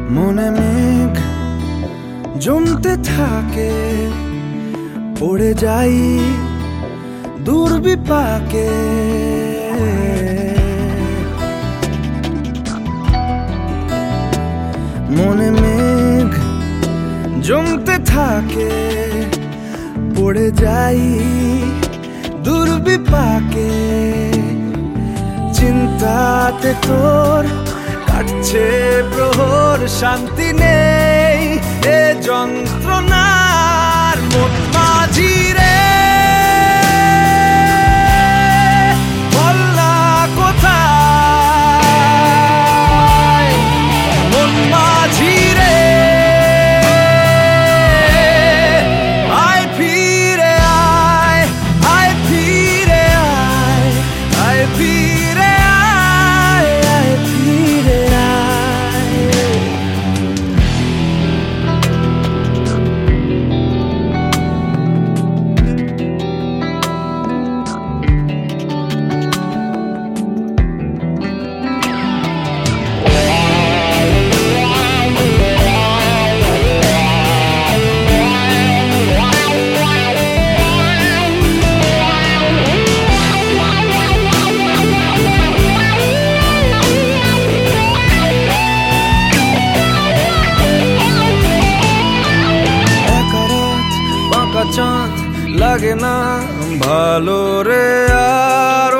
মনে মেঘ জমতে থাকে, পড়ে যাই দুর্বিপাকে। মনে মেঘ জমতে থাকে, পড়ে যাই দুর্বিপাকে। চিন্তাতে তোর কাটছে প্রহর, শান্তি নেই এ যন্ত্রণার মন মাঝি রে। বল না কোথায় মন মাঝি রে, আয় ফিরে আয়, আয় ফিরে আয়, আয় ফিরে আয়, আয় ফিরে আয়। চাঁদ লাগে না ভালো রে আর,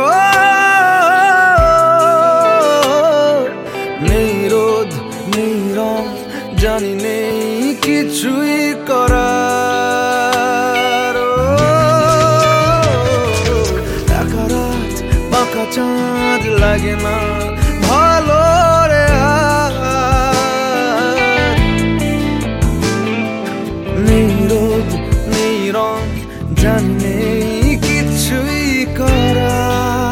নেই রোদ নেই রং, জানি নেই কিছুই করার। একা রাত বাঁকা চাঁদ লাগে না ভালো রে আর, নেই রোদ রং, জানি নেই কিছুই করা।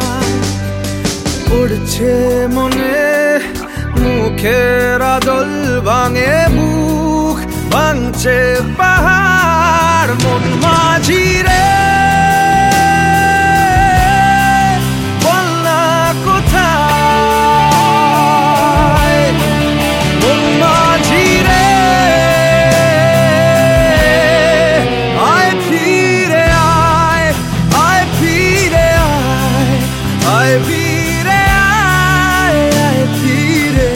পড়ছে মনে মুখের আদল, ভাঙে বুক ভাঙছে পাহাড় মন মাঝি রে। বল না কোথায় মন মাঝি রে, আয় ফিরে আয়, আয় ফিরে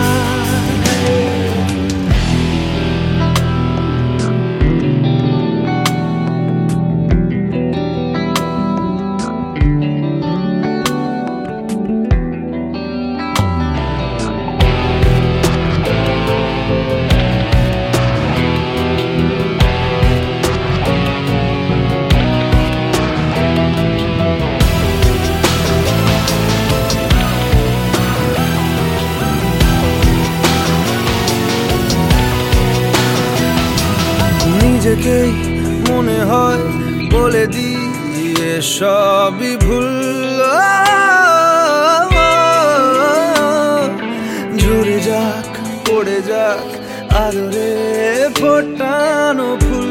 নিজেকেই মনে হয় বলে দিয়ে সবই ভুল। ঝরে যাক পড়ে যাক আদরে ফোটানো ফুল।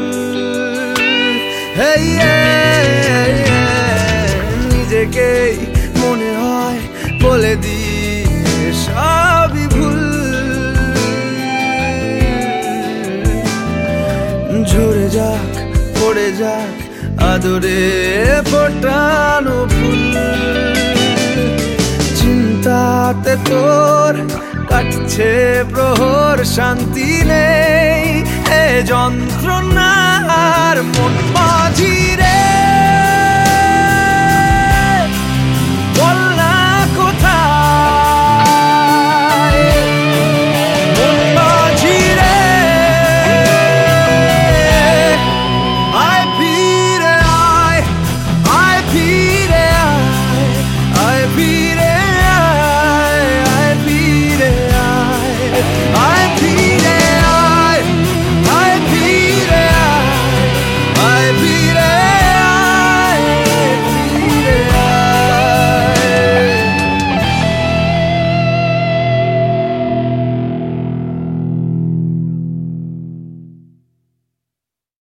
নিজেকেই মনে হয় বলে দিয়ে সবই ভুল। ঝরে যাক পড়ে যাক আদরে ফোটানো ফুল। চিন্তাতে তোর কাটছে প্রহর, শান্তি নেই এ যন্ত্রণার মন মাঝি রে।